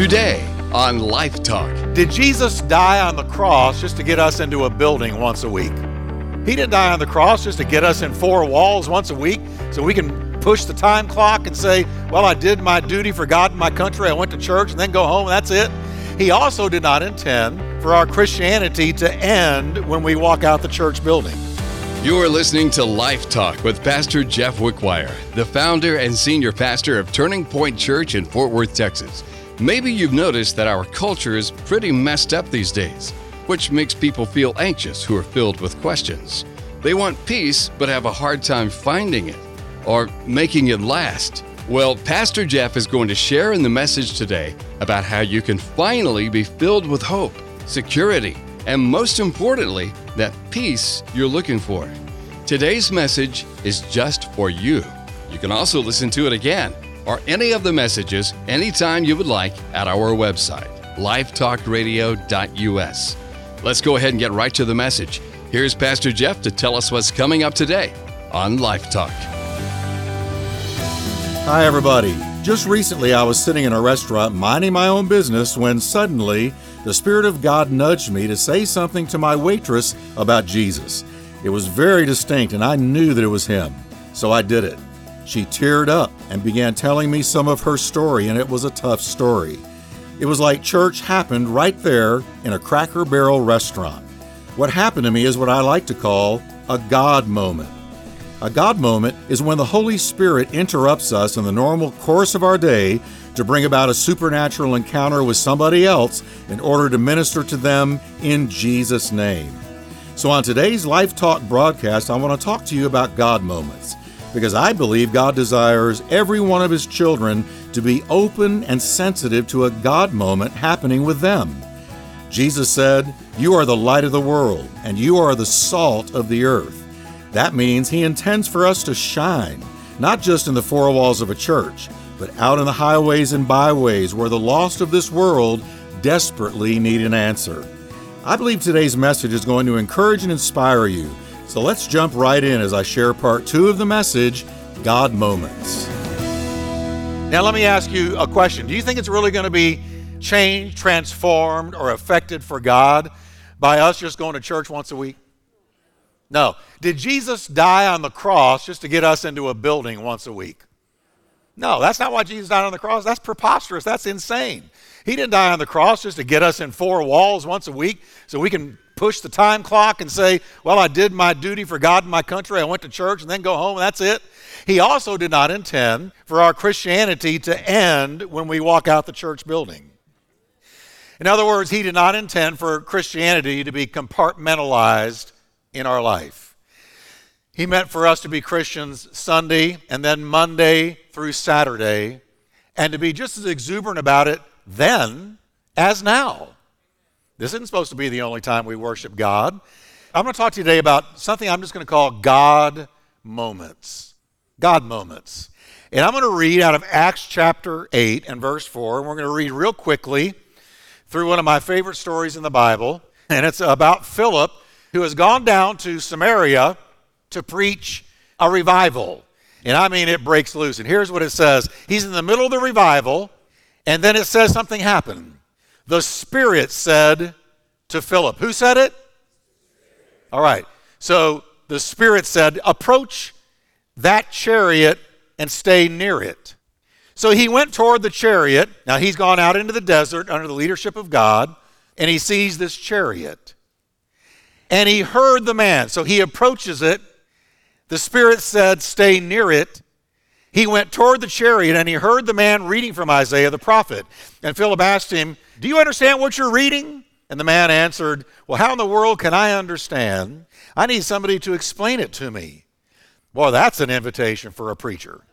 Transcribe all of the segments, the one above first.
Today on Life Talk. Did Jesus die on the cross just to get us into a building once a week? He didn't die on the cross just to get us in four walls once a week so we can push the time clock and say, well, I did my duty for God and my country, I went to church and then go home, and that's it. He also did not intend for our Christianity to end when we walk out the church building. You are listening to Life Talk with Pastor Jeff Wickwire, the founder and senior pastor of Turning Point Church in Fort Worth, Texas. Maybe you've noticed that our culture is pretty messed up these days, which makes people feel anxious who are filled with questions. They want peace but have a hard time finding it or making it last. Well, Pastor Jeff is going to share in the message today about how you can finally be filled with hope, security, and most importantly, that peace you're looking for. Today's message is just for you. You can also listen to it again or any of the messages anytime you would like at our website, lifetalkradio.us. Let's go ahead and get right to the message. Here's Pastor Jeff to tell us what's coming up today on Life Talk. Hi, everybody. Just recently, I was sitting in a restaurant minding my own business when suddenly the Spirit of God nudged me to say something to my waitress about Jesus. It was very distinct, and I knew that it was him, so I did it. She teared up and began telling me some of her story, and it was a tough story. It was like church happened right there in a Cracker Barrel restaurant. What happened to me is what I like to call a God moment. A God moment is when the Holy Spirit interrupts us in the normal course of our day to bring about a supernatural encounter with somebody else in order to minister to them in Jesus' name. So on today's Life Talk broadcast, I want to talk to you about God moments, because I believe God desires every one of His children to be open and sensitive to a God moment happening with them. Jesus said, "You are the light of the world, and you are the salt of the earth." That means He intends for us to shine, not just in the four walls of a church, but out in the highways and byways where the lost of this world desperately need an answer. I believe today's message is going to encourage and inspire you. So let's jump right in as I share part 2 of the message, God Moments. Now let me ask you a question. Do you think it's really going to be changed, transformed, or affected for God by us just going to church once a week? No. Did Jesus die on the cross just to get us into a building once a week? No, that's not why Jesus died on the cross. That's preposterous. That's insane. He didn't die on the cross just to get us in four walls once a week so we can push the time clock and say, well, I did my duty for God and my country, I went to church, and then go home, and that's it. He also did not intend for our Christianity to end when we walk out the church building. In other words, He did not intend for Christianity to be compartmentalized in our life. He meant for us to be Christians Sunday and then Monday through Saturday, and to be just as exuberant about it then as now. This isn't supposed to be the only time we worship God. I'm going to talk to you today about something I'm just going to call God moments. God moments. And I'm going to read out of Acts chapter 8 and verse 4, and we're going to read real quickly through one of my favorite stories in the Bible, and it's about Philip, who has gone down to Samaria to preach a revival. And I mean, it breaks loose. And here's what it says. He's in the middle of the revival, and then it says something happened. The Spirit said to Philip. Who said it? All right. So the Spirit said, approach that chariot and stay near it. So he went toward the chariot. Now he's gone out into the desert under the leadership of God, and he sees this chariot. And he heard the man. So he approaches it. The Spirit said, stay near it. He went toward the chariot, and he heard the man reading from Isaiah the prophet. And Philip asked him, do you understand what you're reading? And the man answered, well, how in the world can I understand? I need somebody to explain it to me. Boy, that's an invitation for a preacher.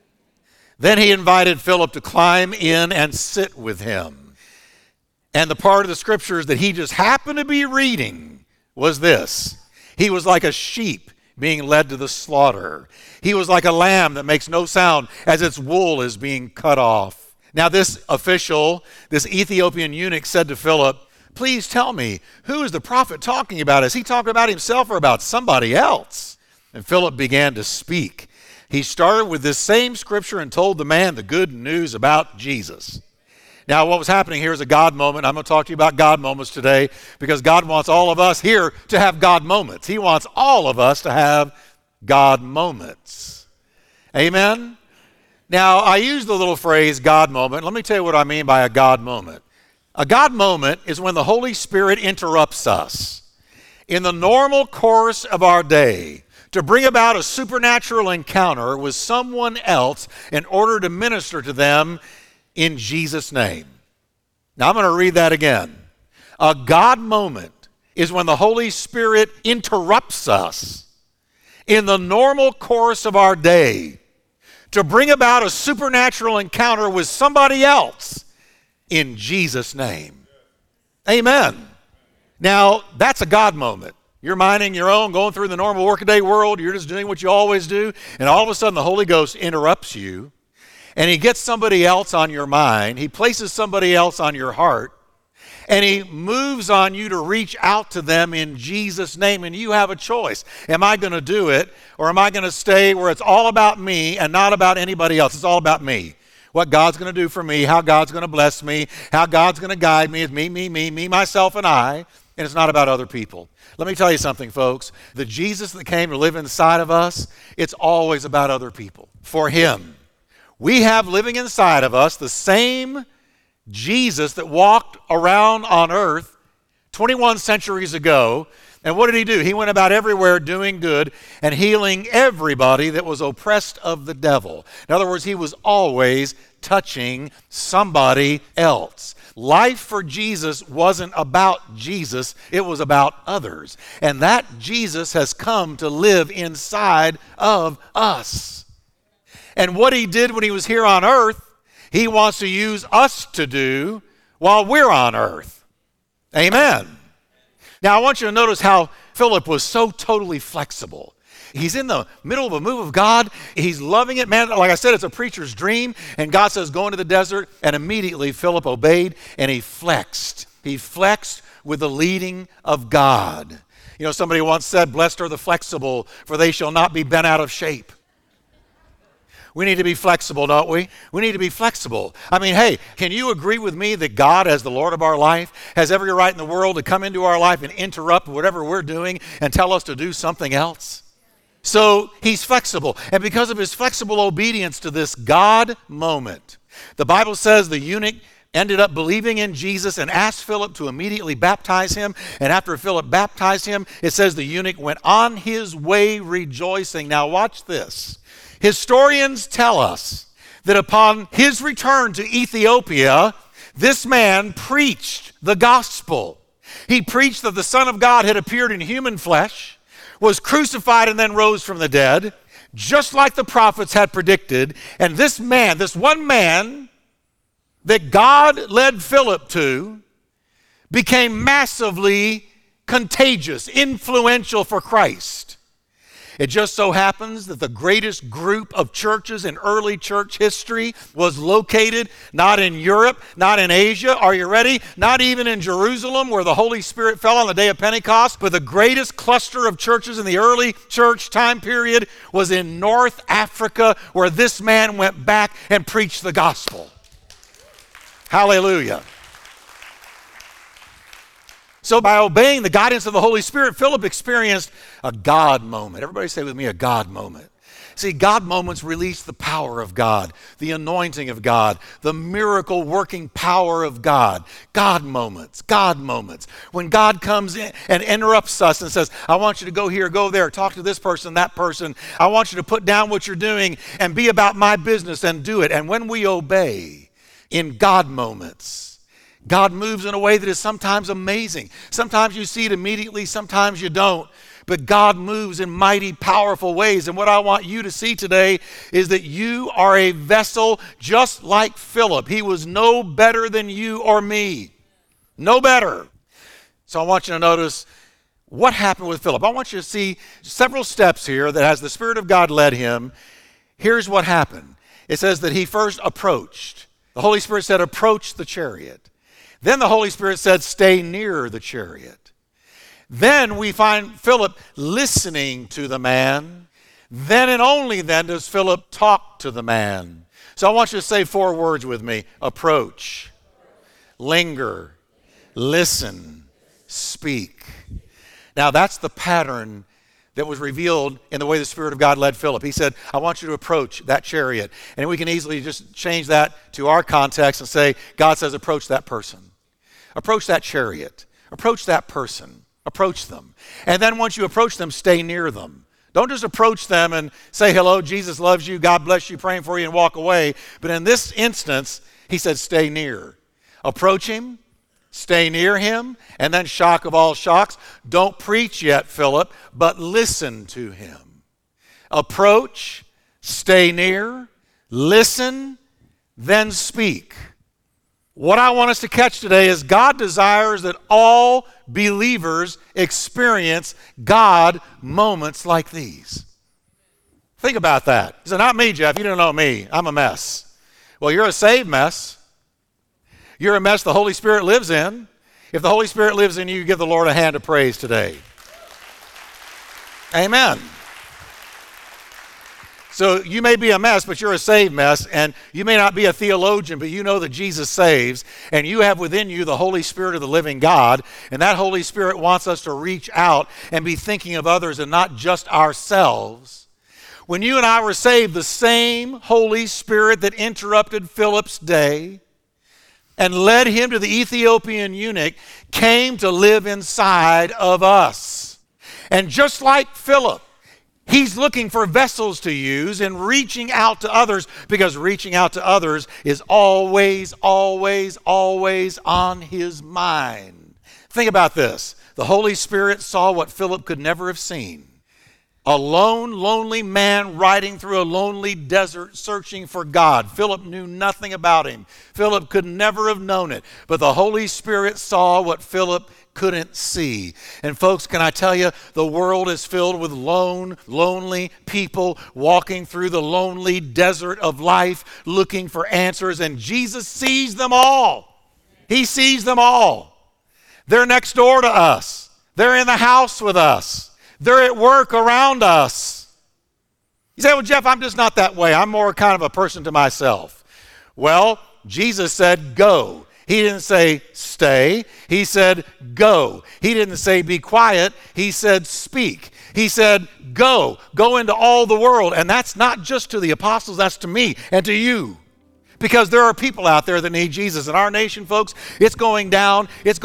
Then he invited Philip to climb in and sit with him. And the part of the scriptures that he just happened to be reading was this. He was like a sheep being led to the slaughter. He was like a lamb that makes no sound as its wool is being cut off. Now this official, this Ethiopian eunuch, said to Philip, please tell me, who is the prophet talking about? Is he talking about himself or about somebody else? And Philip began to speak. He started with this same scripture and told the man the good news about Jesus. Now, what was happening here is a God moment. I'm going to talk to you about God moments today because God wants all of us here to have God moments. He wants all of us to have God moments. Amen? Now, I use the little phrase God moment. Let me tell you what I mean by a God moment. A God moment is when the Holy Spirit interrupts us in the normal course of our day to bring about a supernatural encounter with someone else in order to minister to them in Jesus' name. Now I'm going to read that again. A God moment is when the Holy Spirit interrupts us in the normal course of our day to bring about a supernatural encounter with somebody else in Jesus' name. Amen. Now, that's a God moment. You're minding your own, going through the normal workaday world. You're just doing what you always do. And all of a sudden, the Holy Ghost interrupts you. And he gets somebody else on your mind. He places somebody else on your heart. And he moves on you to reach out to them in Jesus' name. And you have a choice. Am I going to do it? Or am I going to stay where it's all about me and not about anybody else? It's all about me. What God's going to do for me, how God's going to bless me, how God's going to guide me. It's me, myself, and I. And it's not about other people. Let me tell you something, folks. The Jesus that came to live inside of us, it's always about other people. For him. We have living inside of us the same Jesus that walked around on earth 21 centuries ago. And what did he do? He went about everywhere doing good and healing everybody that was oppressed of the devil. In other words, he was always touching somebody else. Life for Jesus wasn't about Jesus, it was about others. And that Jesus has come to live inside of us. And what he did when he was here on earth, he wants to use us to do while we're on earth. Amen. Now, I want you to notice how Philip was so totally flexible. He's in the middle of a move of God. He's loving it. Man, like I said, it's a preacher's dream. And God says, go into the desert. And immediately Philip obeyed and he flexed. He flexed with the leading of God. You know, somebody once said, blessed are the flexible, for they shall not be bent out of shape. We need to be flexible, don't we? We need to be flexible. I mean, hey, can you agree with me that God, as the Lord of our life, has every right in the world to come into our life and interrupt whatever we're doing and tell us to do something else? So he's flexible. And because of his flexible obedience to this God moment, the Bible says the eunuch ended up believing in Jesus and asked Philip to immediately baptize him. And after Philip baptized him, it says the eunuch went on his way rejoicing. Now watch this. Historians tell us that upon his return to Ethiopia, this man preached the gospel. He preached that the Son of God had appeared in human flesh, was crucified and then rose from the dead, just like the prophets had predicted. And this man, this one man that God led Philip to, became massively contagious, influential for Christ. It just so happens that the greatest group of churches in early church history was located not in Europe, not in Asia, are you ready? Not even in Jerusalem where the Holy Spirit fell on the day of Pentecost, but the greatest cluster of churches in the early church time period was in North Africa where this man went back and preached the gospel. Hallelujah. So by obeying the guidance of the Holy Spirit, Philip experienced a God moment. Everybody say with me, a God moment. See, God moments release the power of God, the anointing of God, the miracle working power of God. God moments, God moments. When God comes in and interrupts us and says, I want you to go here, go there, talk to this person, that person. I want you to put down what you're doing and be about my business and do it. And when we obey in God moments, God moves in a way that is sometimes amazing. Sometimes you see it immediately, sometimes you don't. But God moves in mighty, powerful ways. And what I want you to see today is that you are a vessel just like Philip. He was no better than you or me. No better. So I want you to notice what happened with Philip. I want you to see several steps here that as the Spirit of God led him, here's what happened. It says that he first approached. The Holy Spirit said, approach the chariot. Then the Holy Spirit said, stay near the chariot. Then we find Philip listening to the man. Then and only then does Philip talk to the man. So I want you to say 4 words with me. Approach, linger, listen, speak. Now that's the pattern that was revealed in the way the Spirit of God led Philip. He said, I want you to approach that chariot. And we can easily just change that to our context and say, God says, approach that person. Approach that chariot. Approach that person. Approach them. And then once you approach them, stay near them. Don't just approach them and say, hello, Jesus loves you, God bless you, praying for you, and walk away. But in this instance, he said, stay near. Approach him. Stay near him, and then shock of all shocks, don't preach yet, Philip, but listen to him. Approach, stay near, listen, then speak. What I want us to catch today is God desires that all believers experience God moments like these. Think about that. He said, not me, Jeff. You don't know me. I'm a mess. Well, you're a saved mess. You're a mess the Holy Spirit lives in. If the Holy Spirit lives in you, give the Lord a hand of praise today. Amen. So you may be a mess, but you're a saved mess, and you may not be a theologian, but you know that Jesus saves, and you have within you the Holy Spirit of the living God, and that Holy Spirit wants us to reach out and be thinking of others and not just ourselves. When you and I were saved, the same Holy Spirit that interrupted Philip's day and led him to the Ethiopian eunuch came to live inside of us. And just like Philip, he's looking for vessels to use and reaching out to others, because reaching out to others is always, always, always on his mind. Think about this. The Holy Spirit saw what Philip could never have seen. A lone, lonely man riding through a lonely desert searching for God. Philip knew nothing about him. Philip could never have known it. But the Holy Spirit saw what Philip couldn't see. And folks, can I tell you, the world is filled with lone, lonely people walking through the lonely desert of life looking for answers. And Jesus sees them all. He sees them all. They're next door to us. They're in the house with us. They're at work around us. You say, well, Jeff, I'm just not that way. I'm more kind of a person to myself. Well, Jesus said, go. He didn't say stay. He said, go. He didn't say be quiet. He said speak. He said, go. Go into all the world. And that's not just to the apostles, that's to me and to you. Because there are people out there that need Jesus. In our nation, folks, it's going down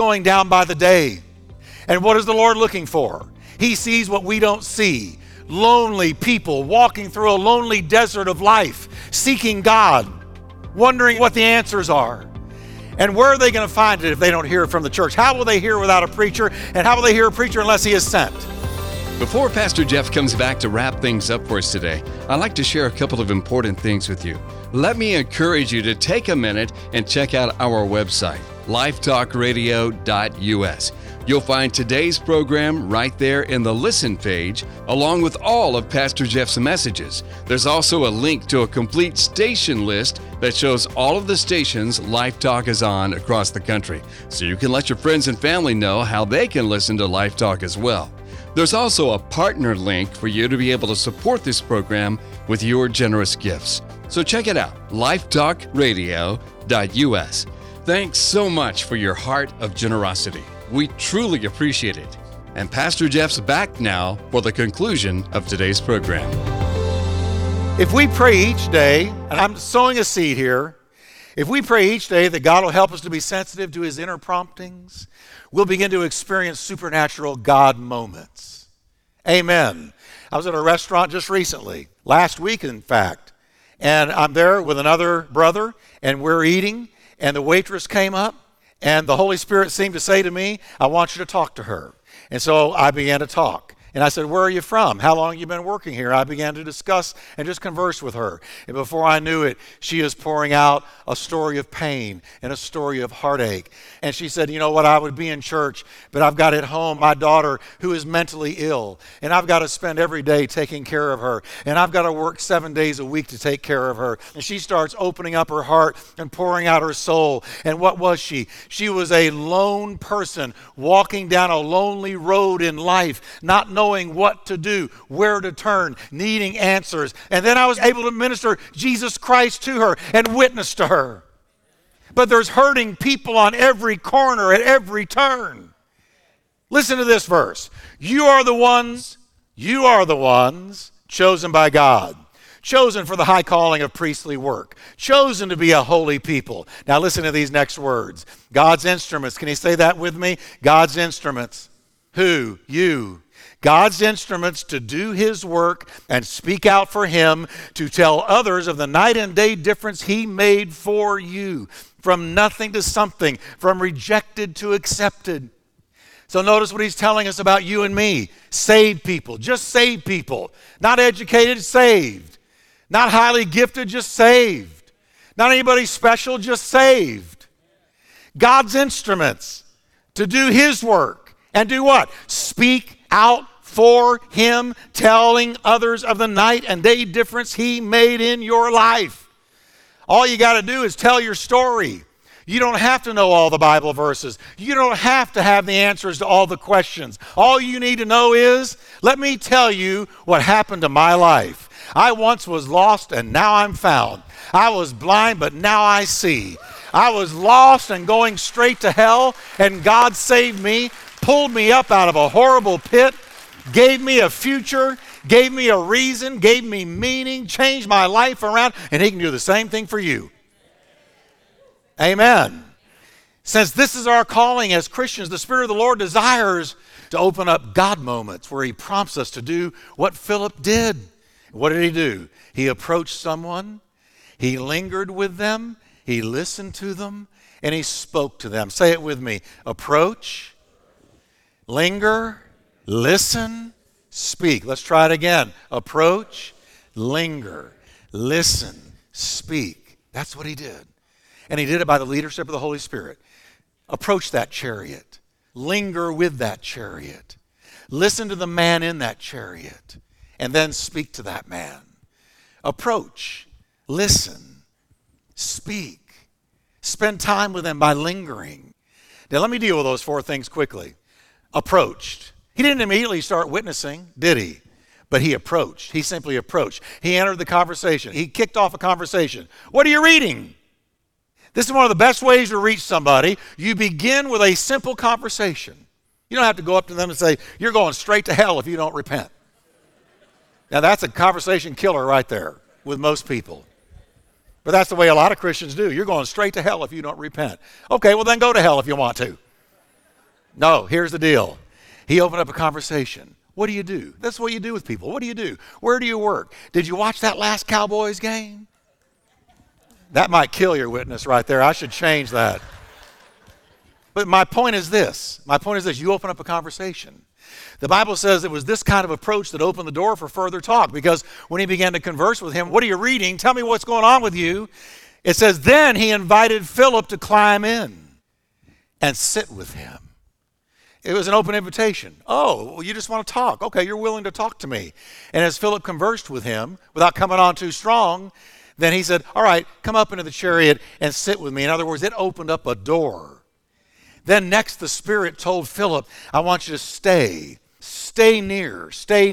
by the day. And what is the Lord looking for? He sees what we don't see. Lonely people walking through a lonely desert of life, seeking God, wondering what the answers are. And where are they going to find it if they don't hear it from the church? How will they hear without a preacher? And how will they hear a preacher unless he is sent? Before Pastor Jeff comes back to wrap things up for us today, I'd like to share a couple of important things with you. Let me encourage you to take a minute and check out our website, lifetalkradio.us. You'll find today's program right there in the Listen page, along with all of Pastor Jeff's messages. There's also a link to a complete station list that shows all of the stations Life Talk is on across the country, so you can let your friends and family know how they can listen to Life Talk as well. There's also a partner link for you to be able to support this program with your generous gifts. So check it out, lifetalkradio.us. Thanks so much for your heart of generosity. We truly appreciate it. And Pastor Jeff's back now for the conclusion of today's program. If we pray each day, and I'm sowing a seed here, if we pray each day that God will help us to be sensitive to his inner promptings, we'll begin to experience supernatural God moments. Amen. I was at a restaurant just recently, last week in fact, and I'm there with another brother, and we're eating, and the waitress came up, and the Holy Spirit seemed to say to me, I want you to talk to her. And so I began to talk. And I said, where are you from? How long have you been working here? I began to discuss and just converse with her. And before I knew it, she is pouring out a story of pain and a story of heartache. And she said, you know what, I would be in church, but I've got at home my daughter who is mentally ill. And I've got to spend every day taking care of her. And I've got to work 7 days a week to take care of her. And she starts opening up her heart and pouring out her soul. And what was she? She was a lone person walking down a lonely road in life, not knowing what to do, where to turn, needing answers. And then I was able to minister Jesus Christ to her and witness to her. but there's hurting people on every corner, at every turn. Listen to this verse. You are the ones chosen by God, chosen for the high calling of priestly work, chosen to be a holy people. Now listen to these next words. God's instruments. Can you say that with me? God's instruments. Who? You. God's instruments to do his work and speak out for him, to tell others of the night and day difference he made for you. From nothing to something, from rejected to accepted. So notice what he's telling us about you and me. Saved people, just saved people. Not educated, saved. Not highly gifted, just saved. Not anybody special, just saved. God's instruments to do his work. And do what? Speak out for him, telling others of the night and day difference he made in your life. All you got to do is tell your story. You don't have to know all the Bible verses. You don't have to have the answers to all the questions. All you need to know is, let me tell you what happened to my life. I once was lost and now I'm found. I was blind but now I see. I was lost and going straight to hell, and God saved me, pulled me up out of a horrible pit, gave me a future, gave me a reason, gave me meaning, changed my life around, and he can do the same thing for you. Amen. Since this is our calling as Christians, the Spirit of the Lord desires to open up God moments where he prompts us to do what Philip did. What did he do? He approached someone, he lingered with them, he listened to them, and he spoke to them. Say it with me. Approach, linger, listen, speak. Let's try it again. Approach, linger, listen, speak. That's what he did. And he did it by the leadership of the Holy Spirit. Approach that chariot. Linger with that chariot. Listen to the man in that chariot. And then speak to that man. Approach. Listen. Speak. Spend time with him by lingering. Now let me deal with those four things quickly. Approached. He didn't immediately start witnessing, did he? But he approached. He simply approached. He entered the conversation. He kicked off a conversation. What are you reading? This is one of the best ways to reach somebody. You begin with a simple conversation. You don't have to go up to them and say, you're going straight to hell if you don't repent. Now that's a conversation killer right there with most people. But that's the way a lot of Christians do. You're going straight to hell if you don't repent. Okay, well then go to hell if you want to. No, here's the deal. He opened up a conversation. What do you do? That's what you do with people. What do you do? Where do you work? Did you watch that last Cowboys game? That might kill your witness right there. I should change that. But my point is this. You open up a conversation. The Bible says it was this kind of approach that opened the door for further talk, because when he began to converse with him, what are you reading? Tell me what's going on with you. It says, then he invited Philip to climb in and sit with him. It was an open invitation. Oh, well, you just want to talk. Okay, you're willing to talk to me. And as Philip conversed with him, without coming on too strong, then he said, all right, come up into the chariot and sit with me. In other words, it opened up a door. Then next the Spirit told Philip, I want you to stay near.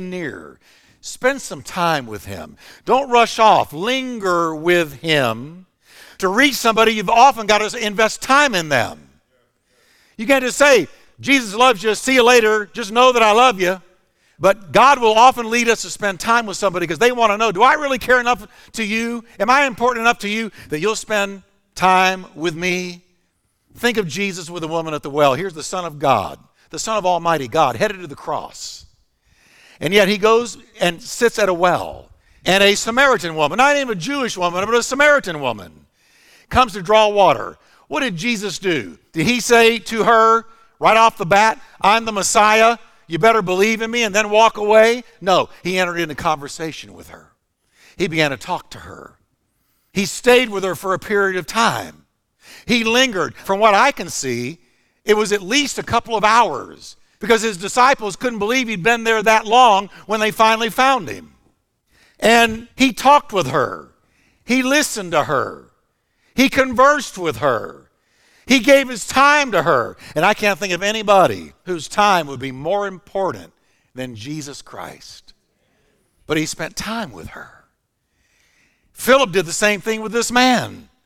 Spend some time with him. Don't rush off. Linger with him. To reach somebody, you've often got to invest time in them. You can't just say, Jesus loves you, see you later, just know that I love you. But God will often lead us to spend time with somebody because they want to know, do I really care enough to you? Am I important enough to you that you'll spend time with me? Think of Jesus with the woman at the well. Here's the Son of God, the Son of Almighty God, headed to the cross. And yet he goes and sits at a well. And a Samaritan woman, not even a Jewish woman, but a Samaritan woman, comes to draw water. What did Jesus do? Did he say to her right off the bat, I'm the Messiah, you better believe in me, and then walk away? No, he entered into conversation with her. He began to talk to her. He stayed with her for a period of time. He lingered. From what I can see, it was at least a couple of hours, because his disciples couldn't believe he'd been there that long when they finally found him. And he talked with her. He listened to her. He conversed with her. He gave his time to her. And I can't think of anybody whose time would be more important than Jesus Christ. But he spent time with her. Philip did the same thing with this man.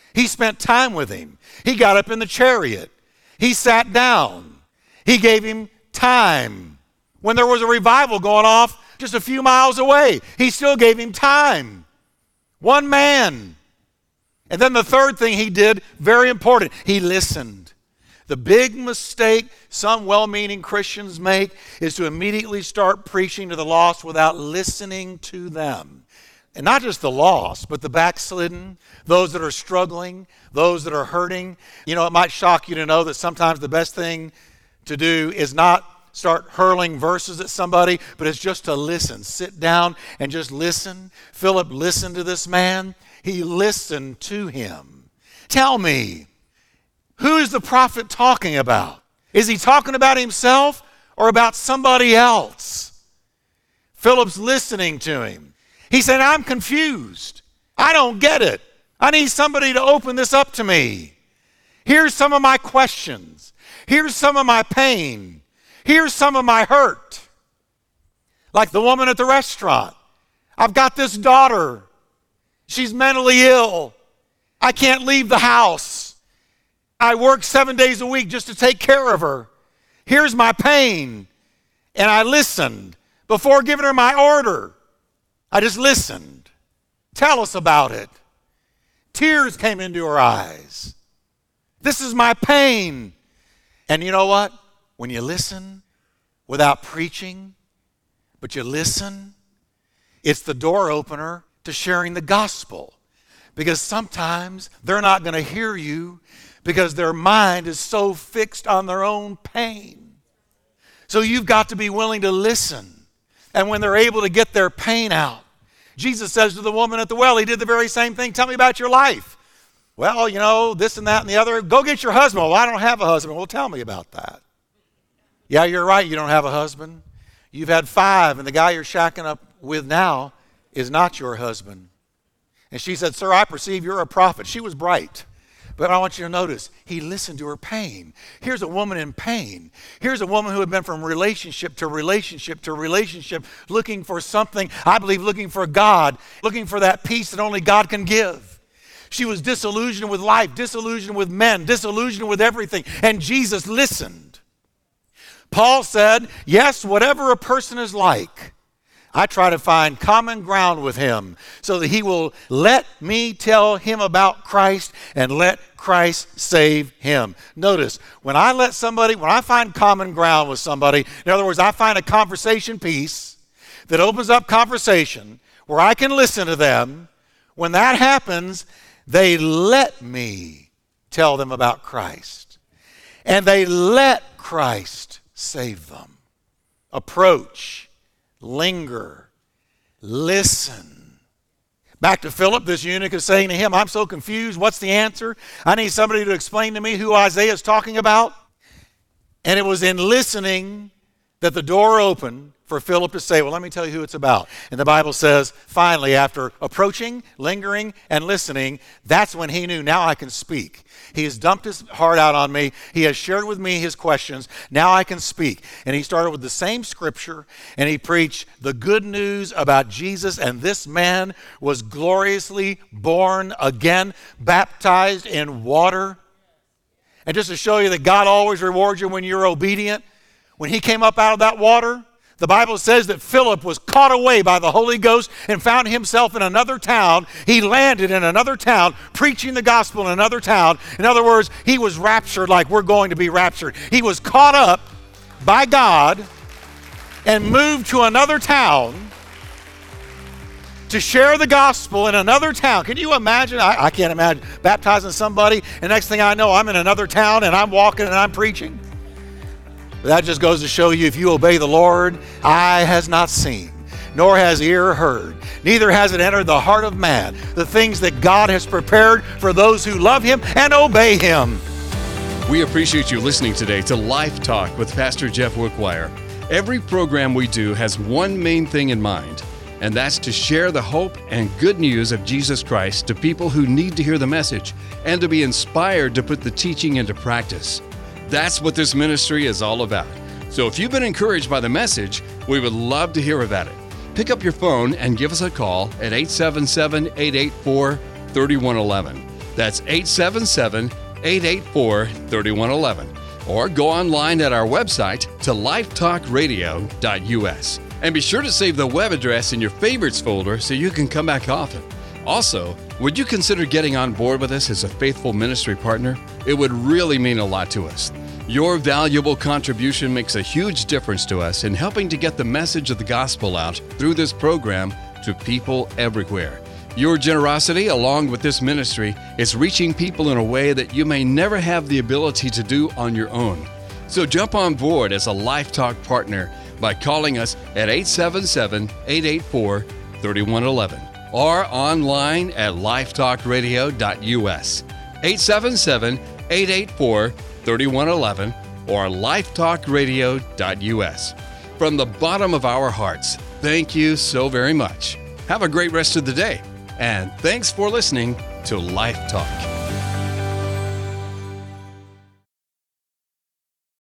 He spent time with him. He got up in the chariot. He sat down. He gave him time. When there was a revival going off just a few miles away, he still gave him time. One man. And then the third thing he did, very important, he listened. The big mistake some well-meaning Christians make is to immediately start preaching to the lost without listening to them. And not just the lost, but the backslidden, those that are struggling, those that are hurting. You know, it might shock you to know that sometimes the best thing to do is not start hurling verses at somebody, but it's just to listen. Sit down and just listen. Philip listened to this man. He listened to him. Tell me, who is the prophet talking about? Is he talking about himself or about somebody else? Philip's listening to him. He said, I'm confused. I don't get it. I need somebody to open this up to me. Here's some of my questions. Here's some of my pain. Here's some of my hurt. Like the woman at the restaurant. I've got this daughter. She's mentally ill. I can't leave the house. I work 7 days a week just to take care of her. Here's my pain. And I listened before giving her my order. I just listened. Tell us about it. Tears came into her eyes. This is my pain. And you know what? When you listen without preaching, but you listen, it's the door opener to sharing the gospel. Because sometimes they're not going to hear you because their mind is so fixed on their own pain. So you've got to be willing to listen. And when they're able to get their pain out, Jesus says to the woman at the well, he did the very same thing. Tell me about your life. Well, you know, this and that and the other. Go get your husband. Well, I don't have a husband. Well, tell me about that. Yeah, you're right. You don't have a husband. You've had 5, and the guy you're shacking up with now is not your husband. And she said, sir, I perceive you're a prophet. She was bright. But I want you to notice, he listened to her pain. Here's a woman in pain. Here's a woman who had been from relationship to relationship to relationship, looking for something, I believe looking for God, looking for that peace that only God can give. She was disillusioned with life, disillusioned with men, disillusioned with everything. And Jesus listened. Paul said, yes, whatever a person is like, I try to find common ground with him so that he will let me tell him about Christ and let Christ save him. Notice, when I find common ground with somebody, in other words, I find a conversation piece that opens up conversation where I can listen to them, when that happens, they let me tell them about Christ. And they let Christ save them. Approach. Linger, listen. Back to Philip, this eunuch is saying to him, I'm so confused. What's the answer? I need somebody to explain to me who Isaiah is talking about. And it was in listening that the door opened for Philip to say, well, let me tell you who it's about. And the Bible says, finally, after approaching, lingering, and listening, that's when he knew, now I can speak. He has dumped his heart out on me. He has shared with me his questions. Now I can speak. And he started with the same scripture, and he preached the good news about Jesus. And this man was gloriously born again, baptized in water. And just to show you that God always rewards you when you're obedient, when he came up out of that water, the Bible says that Philip was caught away by the Holy Ghost and found himself in another town. He landed in another town, preaching the gospel in another town. In other words, he was raptured like we're going to be raptured. He was caught up by God and moved to another town to share the gospel in another town. Can you imagine? I can't imagine baptizing somebody, and next thing I know, I'm in another town and I'm walking and I'm preaching. That just goes to show you, if you obey the Lord, eye has not seen, nor has ear heard, neither has it entered the heart of man, the things that God has prepared for those who love him and obey him. We appreciate you listening today to Life Talk with Pastor Jeff Wickwire. Every program we do has one main thing in mind, and that's to share the hope and good news of Jesus Christ to people who need to hear the message and to be inspired to put the teaching into practice. That's what this ministry is all about. So if you've been encouraged by the message, we would love to hear about it. Pick up your phone and give us a call at 877-884-3111. That's 877-884-3111. Or go online at our website to lifetalkradio.us. And be sure to save the web address in your favorites folder so you can come back often. Also, would you consider getting on board with us as a faithful ministry partner? It would really mean a lot to us. Your valuable contribution makes a huge difference to us in helping to get the message of the gospel out through this program to people everywhere. Your generosity, along with this ministry, is reaching people in a way that you may never have the ability to do on your own. So jump on board as a Life Talk partner by calling us at 877-884-3111 or online at lifetalkradio.us, 877-884-3111 or lifetalkradio.us. From the bottom of our hearts, thank you so very much. Have a great rest of the day, and thanks for listening to Life Talk.